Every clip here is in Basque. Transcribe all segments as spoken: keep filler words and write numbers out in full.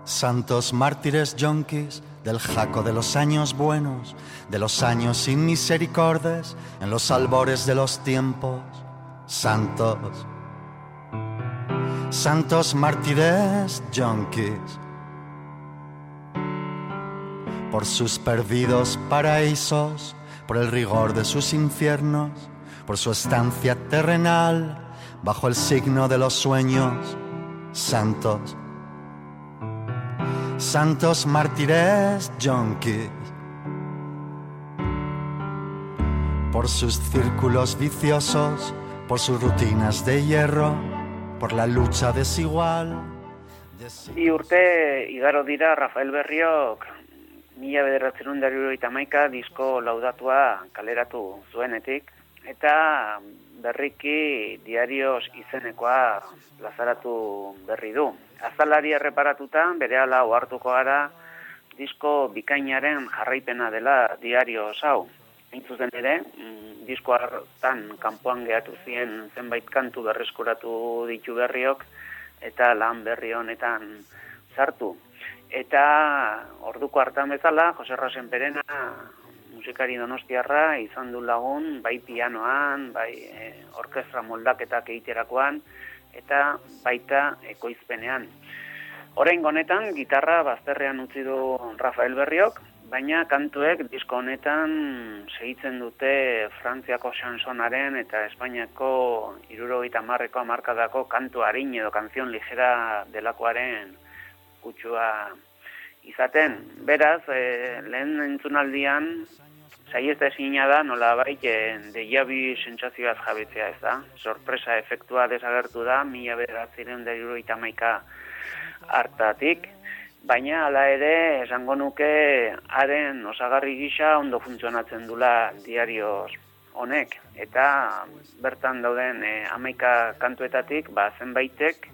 Santos mártires yonquis del jaco de los años buenos, de los años sin misericordias, en los albores de los tiempos. Santos, santos mártires yonquis, por sus perdidos paraísos, por el rigor de sus infiernos, por su estancia terrenal, bajo el signo de los sueños. Santos, santos mártires yonquis, por sus círculos viciosos, por sus rutinas de hierro, por la lucha desigual. Bi urte igaro dira Rafael Berriok mila bederatziehun eta hirurogeita hamaika disko laudatua kaleratu zuenetik, eta berriki diarios izenekoa plazaratu berri du. Azalari erreparatuta, berehala ohartuko gara disko bikainaren jarraipena dela diarios hau. Hain zuzen ere, disko hartan kanpoan gehatu ziren zenbait kantu berreskuratu ditu Berriok eta lan berri honetan sartu. Eta orduko hartan bezala, Jose Rosenperena musikari donostiarra izan du lagun, bai pianoan, bai e, orkestra moldaketak egiterakoan, eta baita ekoizpenean. Oraingo honetan, gitarra bazterrean utzi du Rafael Berriok, baina kantuek disko honetan segitzen dute Frantziako chansonaren eta Espainiako hirurogeita hamarreko hamarkadako kantu arin edo kanzion ligera delakoaren kutsua izaten. Beraz, e, lehen entzunaldian saieztezina da nolabait déjà vu sentsazioaz jabetzea, ez da? Sorpresa efektua desagertu da mila bederatziehun eta hirurogeita hamaika hartatik, baina hala ere esango nuke haren osagarri gisa ondo funtzionatzen dula diarios honek, eta bertan dauden e, hamaika kantuetatik ba zenbaitek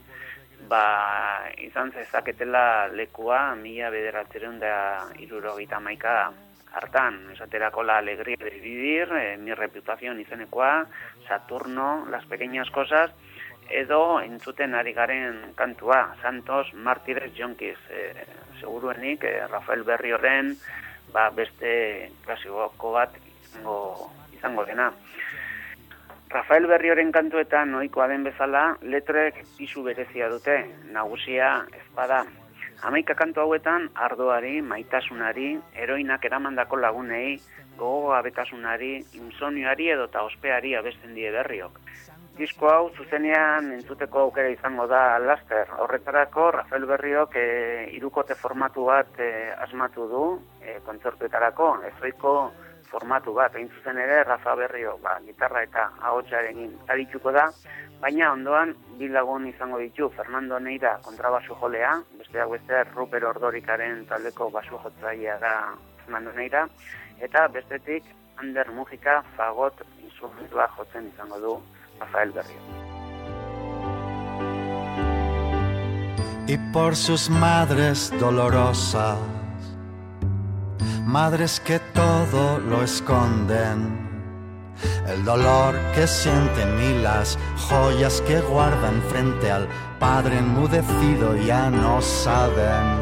ba izan zezaketela lekua mila bederatziehun eta hirurogeita hamaika hartan, esaterako La alegría de vivir, eh, Mi reputación izenekoa, Saturno, Las pequeñas cosas, edo entzuten ari garen kantua, Santos mártires yonquis, eh, seguruenik eh, Rafael Berrioren ba, beste klasikoko bat izango, izango dena. Rafael Berrioren kantuetan ohikoa den bezala, letrek pisu berezia dute, nagusia ezpada. Hamaika kantu hauetan ardoari, maitasunari, heroinak eramandako lagunei, gogogabetasunari, insomnioari edota ospeari abesten die Berriok. Disko hau zuzenean entzuteko aukera izango da laster. Horretarako Rafael Berriok e, hirukote formatu bat e, asmatu du e, kontzertuetarako, ezoiko formatu bat. Hain zuzen ere Rafa Berrio ba, gitarra eta ahotsarekin arituko da, baina ondoan bi lagun izango ditu, Fernando Neira kontrabasu jolea, besteak beste Ruper Ordorikaren taldeko basu jotzailea da Fernando Neira, eta bestetik Ander Mujika fagot instrumentua jotzen izango du Rafael Berrio. Y por sus madres dolorosas, madres que todo lo esconden, el dolor que sienten y las joyas que guardan frente al padre enmudecido ya no saben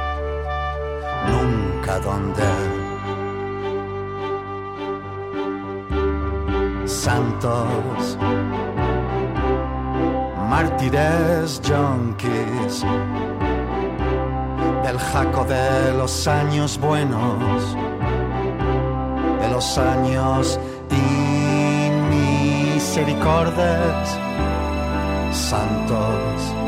nunca dónde. Santos mártires yonquis del jaco de los años buenos, de los años inmisericordes. Santos